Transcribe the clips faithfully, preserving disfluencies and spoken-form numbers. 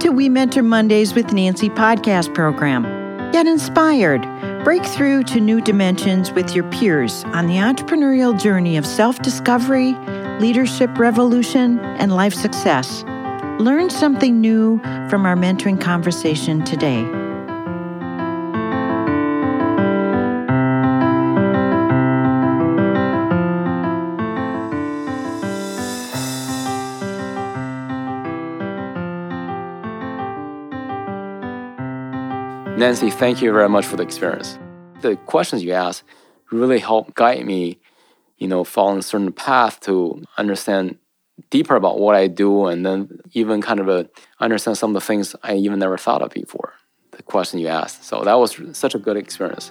to We Mentor Mondays with Nancy podcast program. Get inspired. Break through to new dimensions with your peers on the entrepreneurial journey of self-discovery, leadership revolution, and life success. Learn something new from our mentoring conversation today. Nancy, thank you very much for the experience. The questions you asked really helped guide me, you know, following a certain path to understand deeper about what I do and then even kind of a, understand some of the things I even never thought of before, the question you asked. So that was such a good experience.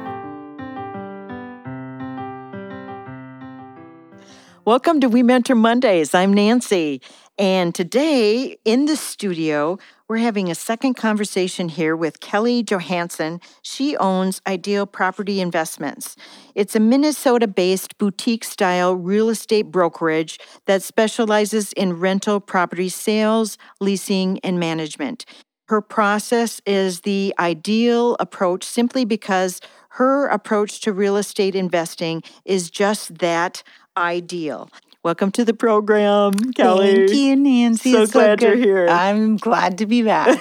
Welcome to We Mentor Mondays. I'm Nancy. And today in the studio, we're having a second conversation here with Kelly Johansson. She owns Ideal Property Investments. It's a Minnesota-based boutique-style real estate brokerage that specializes in rental property sales, leasing, and management. Her process is the ideal approach simply because her approach to real estate investing is just that, ideal. Welcome to the program, Kelly. Thank you, Nancy. So it's glad so you're here. I'm glad to be back.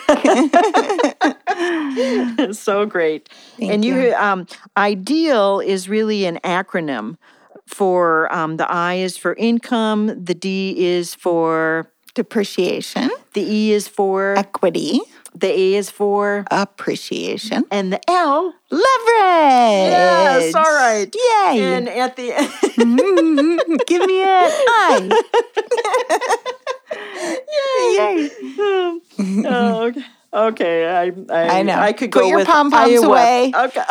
So great. Thank and you, you. Um, ideal is really an acronym for um, the I is for income, the D is for Depreciation, the E is for equity, the A is for appreciation, and the L. leverage. Yes, all right. Yay. And at the Give me an I. Yay. Oh, okay. Okay, I, I I know. I could Put go your with pom-poms Iowa. away. Okay.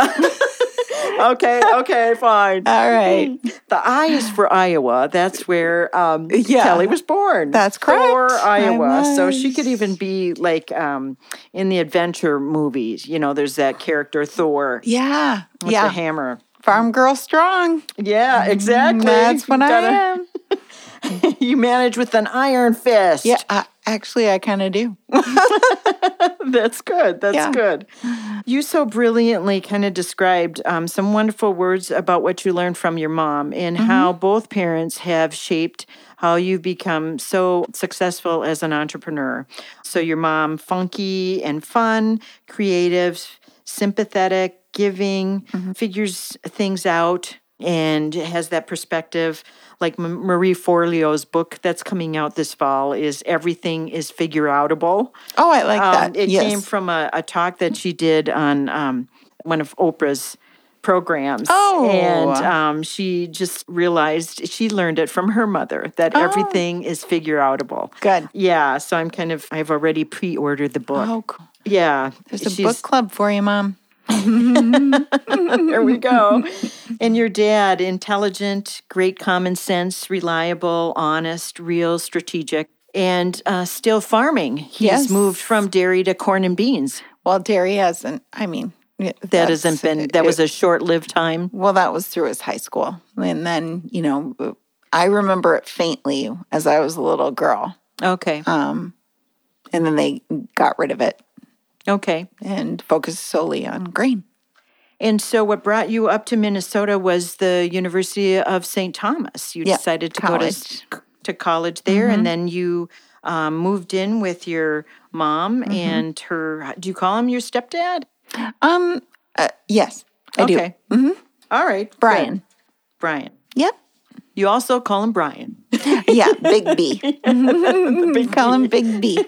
okay, okay, fine. All right. The I is for Iowa. That's where um, Yeah. Kelly was born. That's correct. For Iowa. I So she was. could even be like um, in the adventure movies. You know, there's that character Thor Yeah. with yeah. the hammer. Farm girl strong. Yeah, exactly. That's what You I gotta- am. You manage with an iron fist. Yeah. I, actually, I kind of do. That's good. That's Yeah. good. You so brilliantly kind of described um, some wonderful words about what you learned from your mom and Mm-hmm. how both parents have shaped how you've become so successful as an entrepreneur. So your mom, funky and fun, creative, sympathetic, giving, Mm-hmm. figures things out, and has that perspective. Like M- Marie Forleo's book that's coming out this fall is Everything is Figure Outable. Oh, I like Um, that. It yes. came from a, a talk that she did on um, one of Oprah's programs. Oh. And um, she just realized she learned it from her mother that Oh. everything is figure outable. Good. Yeah. So I'm kind of, I've already pre ordered the book. Oh, cool. Yeah. There's a she's- book club for you, Mom. There we go. And your dad, intelligent, great common sense, reliable, honest, real, strategic, and uh, still farming. He's Yes. moved from dairy to corn and beans. Well, dairy hasn't, I mean, yeah, That that's- hasn't been, that was a short-lived time. Well, that was through his high school. And then, you know, I remember it faintly as I was a little girl. Okay. Um, and then they got rid of it Okay. and focused solely on grain. And so what brought you up to Minnesota was the University of Saint Thomas. You Yeah, decided to college. go to, to college there, and then you um, moved in with your mom and her, do you call him your stepdad? Um, uh, yes, I Okay. do. All right. good. Brian. Brian. Yep. You also call him Brian. Yeah, Big B. We call him Big B.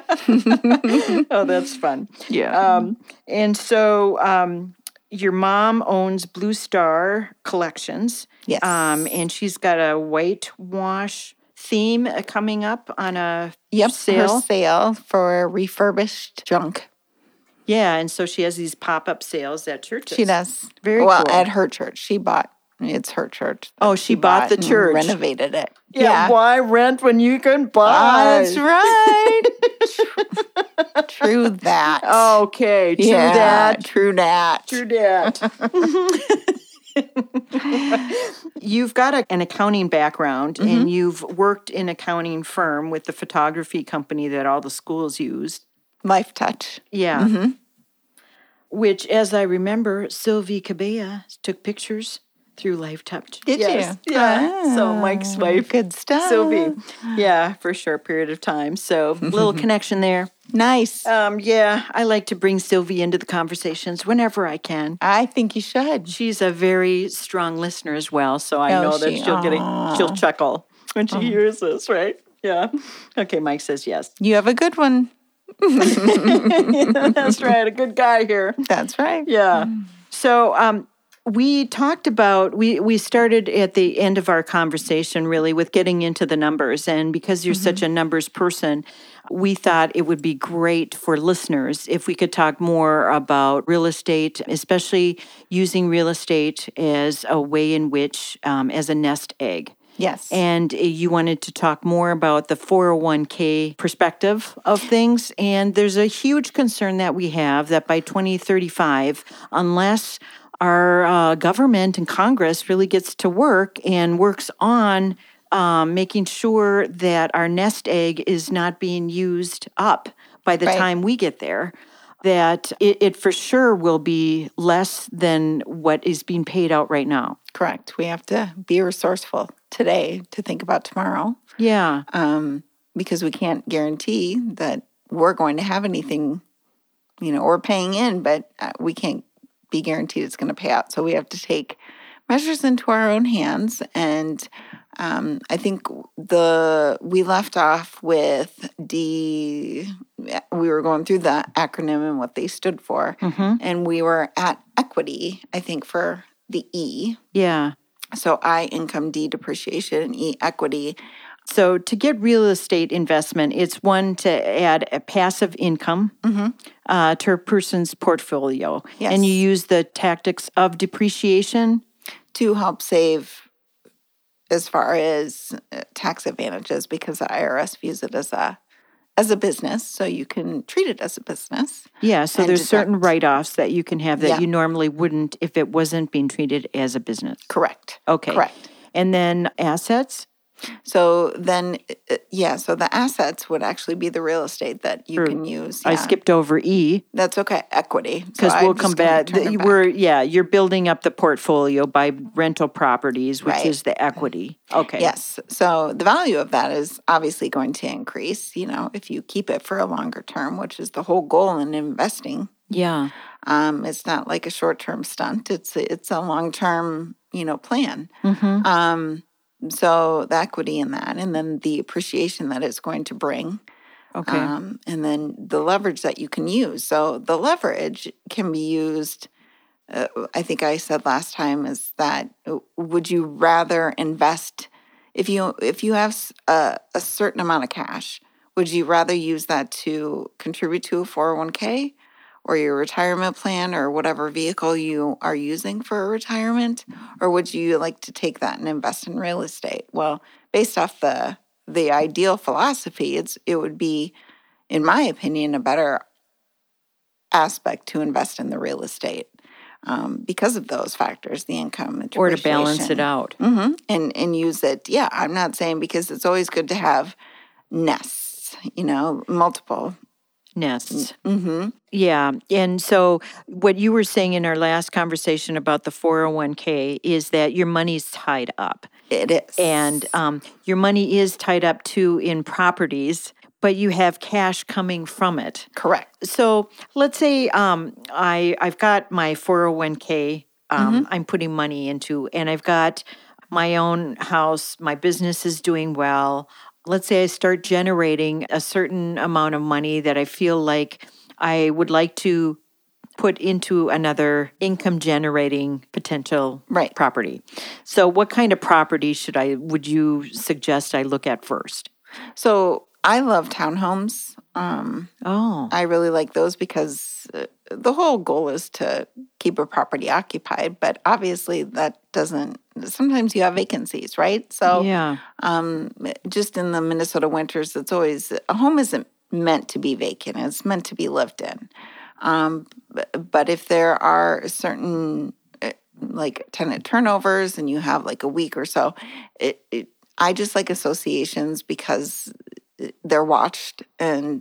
Oh, that's fun. Yeah. Um, and so um, your mom owns Blue Star Collections. Yes. Um, and she's got a whitewash theme uh, coming up on a Yep, sale. her sale for refurbished junk. Yeah, and so she has these pop-up sales at churches. She does. Very well, cool. at her church. She bought, it's her church. that Oh, she bought the and church. renovated it. Yeah, why rent when you can buy? That's right. True that. Okay, true yeah, that. True that. True that. You've got a, an accounting background, and you've worked in accounting firm with the photography company that all the schools used. Life Touch. Yeah. Mm-hmm. Which, as I remember, Sylvie Cabella took pictures through Life Touch. Did yes. you? Yeah. Ah, so Mike's wife, good stuff. Sylvie. Yeah, for a short period of time. So little connection there. Nice. Um, yeah, I like to bring Sylvie into the conversations whenever I can. I think you should. She's a very strong listener as well, so I Oh, know that she? she'll get a, Aw. she'll chuckle when she hears this, right? Yeah. Okay, Mike says yes. You have a good one. That's right, a good guy here. That's right. Yeah. So um, we talked about, we, we started at the end of our conversation really with getting into the numbers. And because you're mm-hmm. such a numbers person, we thought it would be great for listeners if we could talk more about real estate, especially using real estate as a way in which, um, as a nest egg. Yes. And you wanted to talk more about the four oh one k perspective of things. And there's a huge concern that we have that by twenty thirty-five, unless our uh, government and Congress really gets to work and works on um, making sure that our nest egg is not being used up by the right. time we get there, that it, it for sure will be less than what is being paid out right now. Correct. We have to be resourceful today to think about tomorrow. Yeah. Um, because we can't guarantee that we're going to have anything, you know, we're paying in, but uh, we can't be guaranteed it's going to pay out. So we have to take measures into our own hands. And um, I think the we left off with D, we were going through the acronym and what they stood for. Mm-hmm. And we were at equity, I think, for the E. Yeah. So I, income, D, depreciation, and E, equity. So to get real estate investment, it's one to add a passive income Mm-hmm. uh, to a person's portfolio. Yes. And you use the tactics of depreciation. To help save as far as uh, tax advantages, because the I R S views it as a as a business, so you can treat it as a business. Yeah, so and there's deduct. certain write-offs that you can have that Yeah. you normally wouldn't if it wasn't being treated as a business. Correct. Okay. Correct. And then assets? So then, uh, yeah, so the assets would actually be the real estate that you True. can use. I yeah. skipped over E. That's okay, equity. Because So we'll I'm come just gonna back. turn it The- back. We're yeah, you're building up the portfolio by rental properties, which Right. is the equity. Okay. Yes. So the value of that is obviously going to increase, you know, if you keep it for a longer term, which is the whole goal in investing. Yeah. Um, it's not like a short-term stunt. It's a, it's a long-term, you know, plan. Mm-hmm. Um, so the equity in that, and then the appreciation that it's going to bring. Okay. Um, and then the leverage that you can use. So the leverage can be used, uh, I think I said last time, is that uh, would you rather invest, if you if you have s- a, a certain amount of cash, would you rather use that to contribute to a four oh one k or your retirement plan or whatever vehicle you are using for retirement? Or would you like to take that and invest in real estate? Well, based off the the ideal philosophy, it's it would be, in my opinion, a better aspect to invest in the real estate um, because of those factors, the income, the Or to balance it depreciation. out. Mm-hmm. And and use it. Yeah, I'm not saying, because it's always good to have nests, you know, multiple. Nests. Mm-hmm. Yeah. And so what you were saying in our last conversation about the four oh one k is that your money's tied up. It is. And um, your money is tied up too in properties, but you have cash coming from it. Correct. So let's say um, I, I've got my four oh one k um, Mm-hmm. I'm putting money into, and I've got my own house, my business is doing well. Let's say I start generating a certain amount of money that I feel like I would like to put into another income generating potential Right. property. So what kind of property should I, would you suggest I look at first? So I love townhomes. Um, Oh, I really like those because uh, the whole goal is to keep a property occupied, but obviously that doesn't, sometimes you have vacancies, right? So yeah. um, just in the Minnesota winters, it's always, a home isn't meant to be vacant, it's meant to be lived in. Um, b- but if there are certain uh, like tenant turnovers and you have like a week or so, it, it I just like associations because they're watched and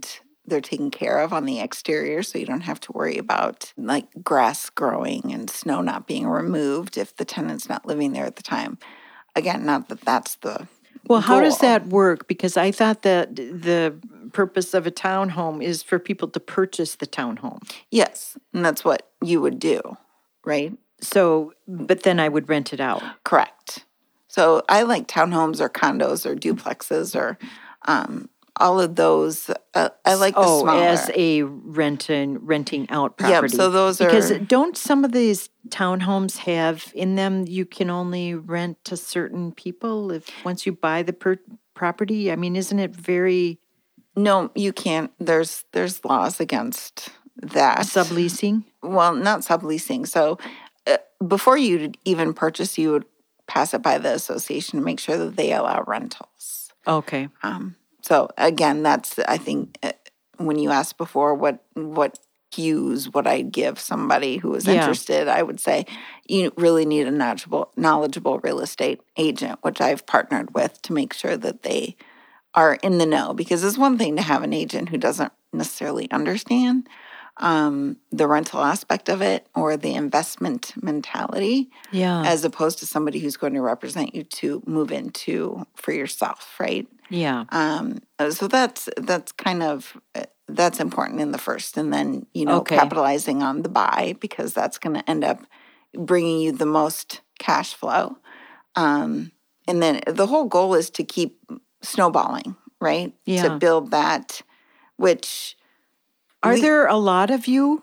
they're taken care of on the exterior, so you don't have to worry about like grass growing and snow not being removed if the tenant's not living there at the time. Again, not that that's the Well, how does goal. that work? Because I thought that the purpose of a townhome is for people to purchase the townhome. Yes, and that's what you would do, right? So, but then I would rent it out. Correct. So I like townhomes or condos or duplexes or um, all of those. Uh, I like the Oh, smaller. as a rent and renting out Yep, property. so those because are- don't some of these townhomes have in them you can only rent to certain people if once you buy the per- property? I mean, isn't it very No, you can't. There's there's laws against that. subleasing? Well, not subleasing. So uh, before you even purchase, you would pass it by the association to make sure that they allow rentals. Okay. Um, so again, that's I think uh, when you asked before what what cues would I give somebody who is Yeah. interested, I would say you really need a knowledgeable knowledgeable real estate agent, which I've partnered with to make sure that they are in the know. Because it's one thing to have an agent who doesn't necessarily understand um, the rental aspect of it or the investment mentality, Yeah. as opposed to somebody who's going to represent you to move into for yourself, right? yeah. Um, so that's that's kind of that's important in the first, and then you know Okay. capitalizing on the buy because that's going to end up bringing you the most cash flow. Um, and then the whole goal is to keep snowballing, right? Yeah. To build that, which Are we- there a lot of you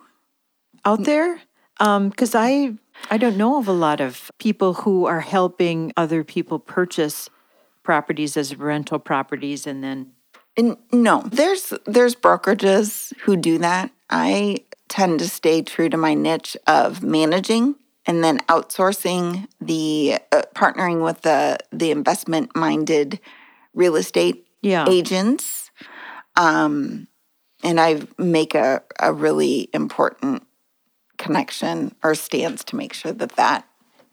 out there? Because I I don't know of a lot of people who are helping other people purchase properties as rental properties and then N- No, there's there's brokerages who do that. I tend to stay true to my niche of managing and then outsourcing the uh, partnering with the the investment minded real estate yeah. agents. Um, and I make a, a really important connection or stance to make sure that that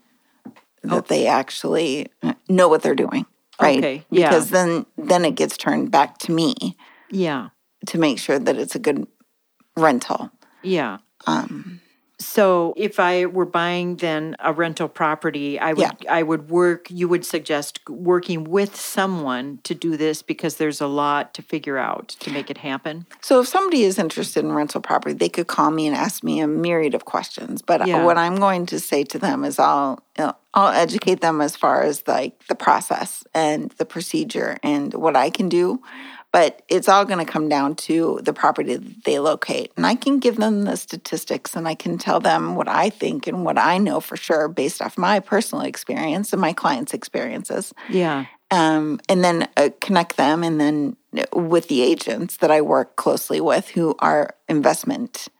that they actually know what they're doing. Right. Okay, yeah. Because then then it gets turned back to me Yeah. to make sure that it's a good rental. Yeah. Um, So if I were buying then a rental property, I would Yeah. I would work, you would suggest working with someone to do this because there's a lot to figure out to make it happen. so if somebody is interested in rental property, they could call me and ask me a myriad of questions. But Yeah. what I'm going to say to them is I'll you know, I'll educate them as far as like the process and the procedure and what I can do. But it's all going to come down to the property that they locate. And I can give them the statistics and I can tell them what I think and what I know for sure based off my personal experience and my clients' experiences. Yeah. Um, and then uh, connect them and then with the agents that I work closely with who are investment.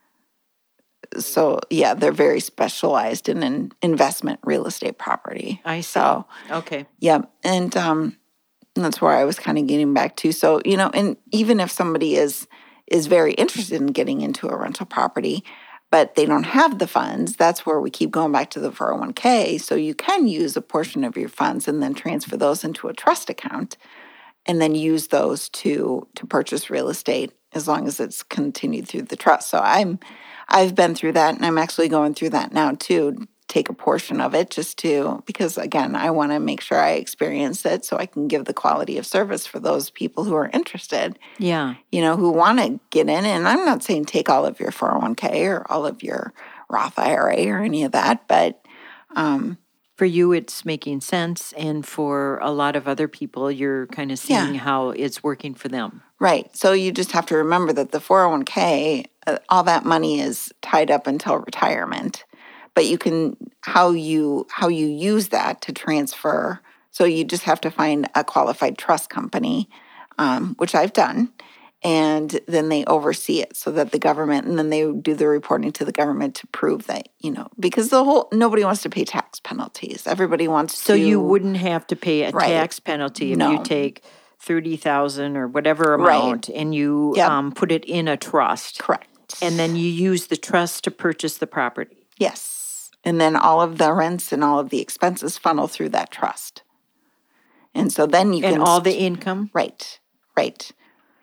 So, yeah, they're very specialized in an investment real estate property. I see. So, Okay. yeah. And um, that's where I was kind of getting back to. So, you know, and even if somebody is is very interested in getting into a rental property, but they don't have the funds, that's where we keep going back to the four oh one k. So you can use a portion of your funds and then transfer those into a trust account and then use those to to purchase real estate as long as it's continued through the trust. So I'm I've been through that and I'm actually going through that now too. Take a portion of it just to, because again, I want to make sure I experience it so I can give the quality of service for those people who are interested, Yeah. you know, who want to get in. And I'm not saying take all of your four oh one k or all of your Roth I R A or any of that, but um, For you, it's making sense. And for a lot of other people, you're kind of seeing Yeah. how it's working for them. right. So you just have to remember that the four oh one k, uh, all that money is tied up until retirement. But you can how you how you use that to transfer. So you just have to find a qualified trust company, um, which I've done, and then they oversee it so that the government, and then they do the reporting to the government to prove that you know because the whole nobody wants to pay tax penalties. Everybody wants So to. you wouldn't have to pay a Right. tax penalty if No. you take thirty thousand or whatever Right. amount and you Yep. um, put it in a trust. Correct. And then you use the trust to purchase the property. Yes. And then all of the rents and all of the expenses funnel through that trust. And so then you And can all the income? Right, right.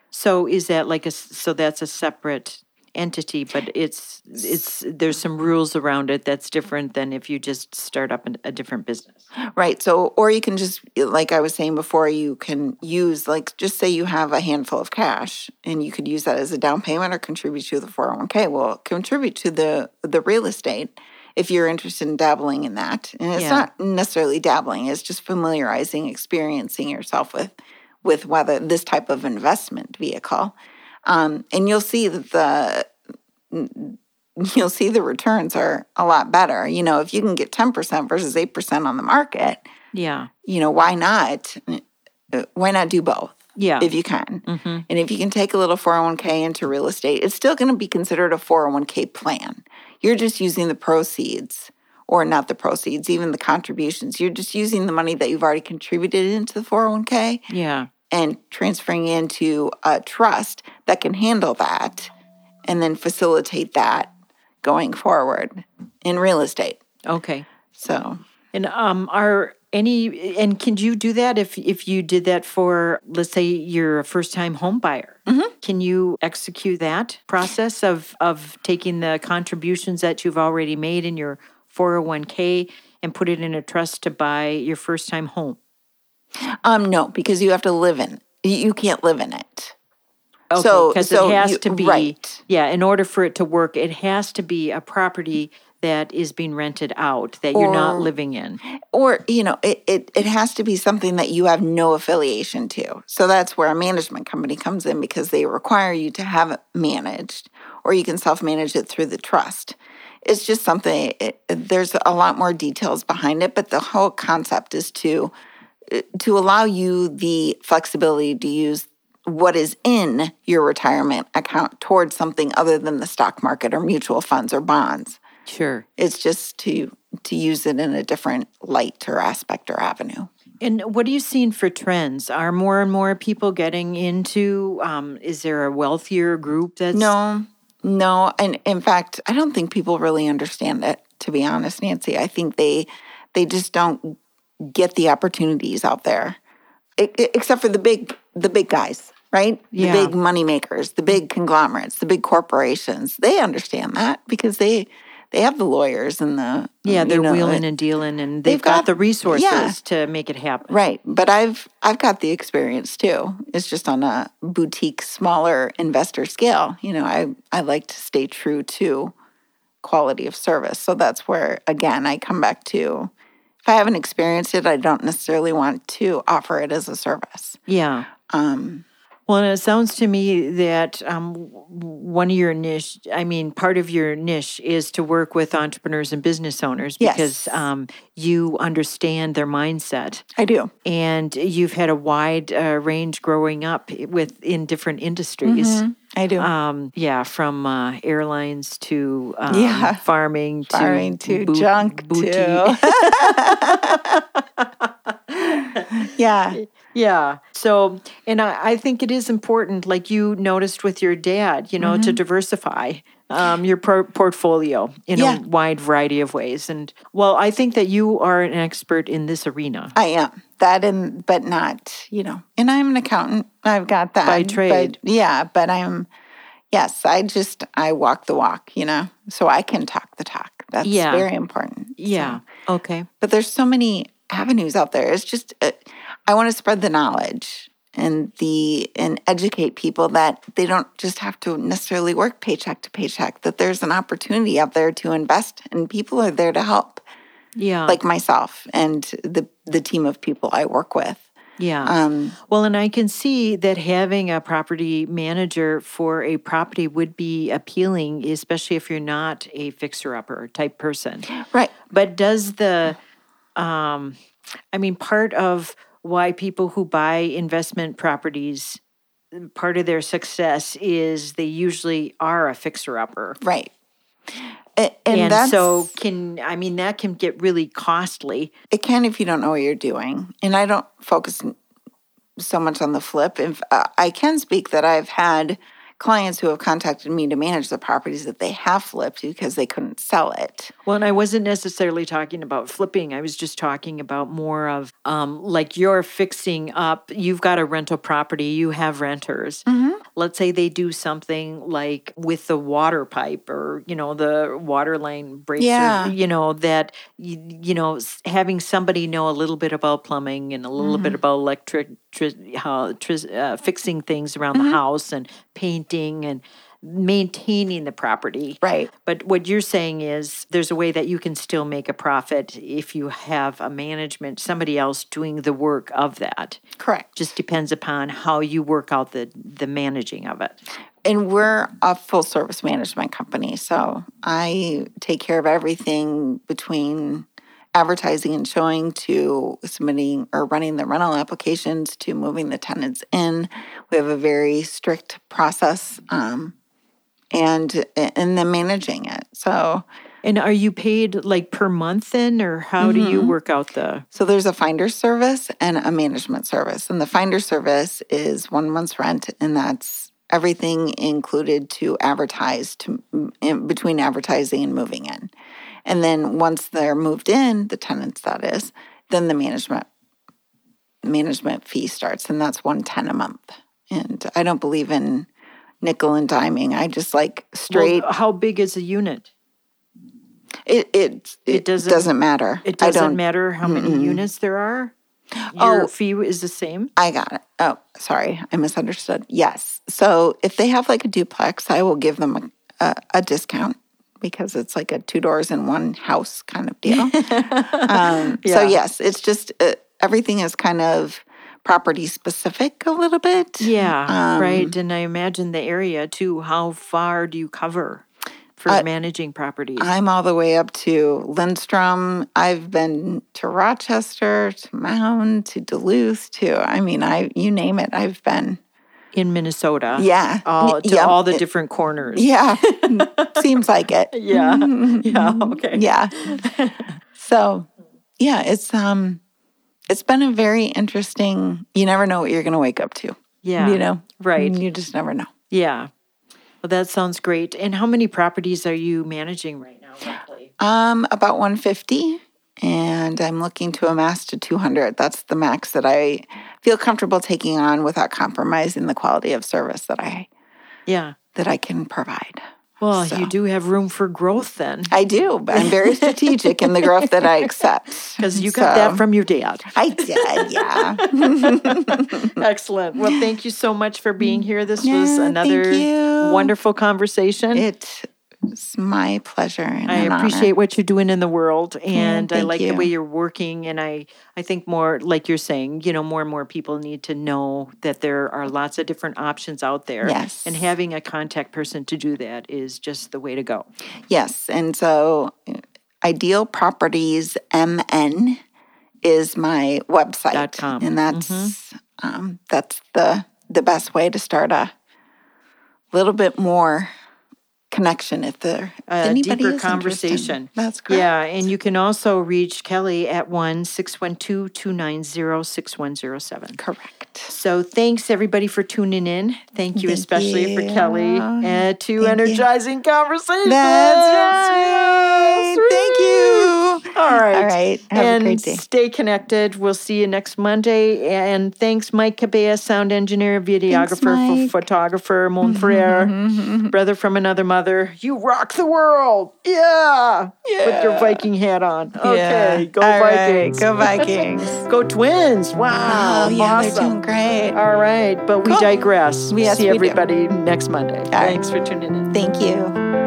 So is that like a, so that's a separate entity, but it's, it's, there's some rules around it that's different than if you just start up a different business. Right. So, or you can just, like I was saying before, you can use, like, just say you have a handful of cash and you could use that as a down payment or contribute to the four oh one k. Well, contribute to the, the real estate if you're interested in dabbling in that. And it's Yeah. not necessarily dabbling, it's just familiarizing, experiencing yourself with, with whether this type of investment vehicle. Um, and you'll see that the you'll see the returns are a lot better. You know, if you can get ten percent versus eight percent on the market, Yeah. you know, why not? Why not do both? Yeah. If you can. Mm-hmm. And if you can take a little four oh one k into real estate, it's still going to be considered a four oh one k plan. You're just using the proceeds, or not the proceeds, even the contributions. You're just using the money that you've already contributed into the four oh one k Yeah. and transferring into a trust that can handle that and then facilitate that going forward in real estate. Okay. So, And um, are any, and can you do that if if you did that for, let's say you're a first time home buyer? Mhm. Can you execute that process of of taking the contributions that you've already made in your four oh one k and put it in a trust to buy your first time home? um, no, because you have to live in. You can't live in it. Okay, So- because so it has you- to be, right. yeah, in order for it to work, it has to be a property that is being rented out, that you're not Or- living in. Or, you know, it, it, it has to be something that you have no affiliation to. So that's where a management company comes in, because they require you to have it managed, or you can self-manage it through the trust. It's just something, it, there's a lot more details behind it, but the whole concept is to to allow you the flexibility to use what is in your retirement account towards something other than the stock market or mutual funds or bonds. Sure. It's just to to use it in a different light or aspect or avenue. And what are you seeing for trends? Are more and more people getting into, um, is there a wealthier group that's... No, no. And in fact, I don't think people really understand it, to be honest, Nancy. I think they they just don't get the opportunities out there, I- I- except for the big the big guys, right? Yeah. The big money makers, the big conglomerates, the big corporations. They understand that because they they have the lawyers and the Yeah, you they're know, wheeling and dealing, and they've, they've got, got- the resources yeah. to make it happen. Right. But I've I've got the experience too. It's just on a boutique, smaller investor scale. You know, I, I like to stay true to quality of service. So that's where, again, I come back to, if I haven't experienced it, I don't necessarily want to offer it as a service. Yeah. Um, Well, and it sounds to me that um, w- one of your niche, I mean, part of your niche is to work with entrepreneurs and business owners Yes. because um, you understand their mindset. I do. And you've had a wide uh, range growing up with in different industries. I do. Um, yeah, from uh, airlines to um, Yeah. farming to Farming to boot- junk boutique. to. Yeah. Yeah. So, and I, I think it is important, like you noticed with your dad, you know, Mm-hmm. to diversify um, your pro- portfolio in Yeah. a wide variety of ways. And well, I think that you are an expert in this arena. I am. That and but not, you know. And I'm an accountant. I've got that. By trade. But, yeah, but I'm yes, I just I walk the walk, you know. So I can talk the talk. That's Yeah. very important. Yeah. So- Okay. but there's so many avenues out there. It's just uh, I want to spread the knowledge and the and educate people that they don't just have to necessarily work paycheck to paycheck, that there's an opportunity out there to invest and people are there to help, Yeah. like myself and the the team of people I work with. yeah. Um, Well, and I can see that having a property manager for a property would be appealing, especially if you're not a fixer-upper type person. right. But does the, um, I mean, part of why people who buy investment properties, part of their success is they usually are a fixer-upper. Right. A- And, And, that's, so can, I mean, that can get really costly. it can if you don't know what you're doing. And I don't focus so much on the flip. If, uh, I can speak that I've had clients who have contacted me to manage the properties that they have flipped because they couldn't sell it. Well, and I wasn't necessarily talking about flipping. I was just talking about more of um, like you're fixing up, you've got a rental property, you have renters. let's say they do something like with the water pipe or, you know, the water line breaks, Yeah. or, you know, that, you, you know, s- having somebody know a little bit about plumbing and a little Mm-hmm. bit about electric, tri- how, tris, uh, fixing things around Mm-hmm. the house and painting and maintaining the property. Right. But what you're saying is there's a way that you can still make a profit if you have a management, somebody else doing the work of that. Correct. Just depends upon how you work out the, the managing of it. And we're a full service management company. So I take care of everything between advertising and showing to submitting or running the rental applications to moving the tenants in. We have a very strict process um, and and then managing it. So And are you paid like per month then, or how do you work out the? So there's a finder service and a management service. And the finder service is one month's rent, and that's everything included to advertise to in between advertising and moving in. And then once they're moved in, the tenants that is, then the management management fee starts, and that's one ten a month. And I don't believe in nickel and diming. I just like straight. Well, how big is a unit? it, it it doesn't- doesn't matter. It I doesn't don't. matter how many units there are. Oh. Your fee is the same. I got it. Oh, sorry. I misunderstood. Yes. So if they have like a duplex, I will give them a, a, a discount because it's like a two doors in one house kind of deal. um, So, Yeah. yes, it's just uh, everything is kind of property specific a little bit. Yeah, Um, right. And I imagine the area too. How far do you cover for Uh, managing properties? I'm all the way up to Lindstrom. I've been to Rochester, to Mound, to Duluth, to, I mean, I you name it, I've been. In Minnesota. Yeah. All, to Yeah. all the different corners. Yeah. Seems like it. Yeah. Yeah. Okay. Yeah. So, yeah, it's um it's been a very interesting, you never know what you're going to wake up to. Yeah. You know. Right. You just never know. Yeah. Well, that sounds great. And how many properties are you managing right now, roughly? Um about one fifty, and I'm looking to amass to two hundred. That's the max that I feel comfortable taking on without compromising the quality of service that I Yeah. that I can provide. Well, So- you do have room for growth then, I do, but I'm very strategic in the growth that I accept. because you got So- that from your dad. I did, yeah. Excellent. Well, thank you so much for being here. This was Yeah, another thank you. wonderful conversation. It's my pleasure. And I an appreciate honor. what you're doing in the world, and I thank like the you. way you're working. And I, I think more, like you're saying, you know, more and more people need to know that there are lots of different options out there. Yes. And having a contact person to do that is just the way to go. Yes, and so uh, Ideal Properties M N is my website, Dot com. and that's um, that's the the best way to start a little bit more connection if there if A anybody deeper is conversation. interested. That's correct. Yeah, and you can also reach Kelly at one six one two, two nine zero, six one zero seven. Correct. So thanks everybody for tuning in. Thank you Thank especially for you. Kelly and two Thank you. energizing conversations. That's right. Sweet. Thank you. All right. All right. Have and a great day. stay connected. We'll see you next Monday. And thanks, Mike Cabea, sound engineer, videographer, Mike. ph- photographer, mon frere, brother from another mother. You rock the world. Yeah. With your Viking hat on. Okay. Yeah. Go All right. Vikings. Go Vikings. Go Twins. Wow. Oh, yeah, they're awesome. doing great. All right. But we Cool. digress. Yes, see we do. everybody next Monday. right. Thanks for tuning in. Thank you.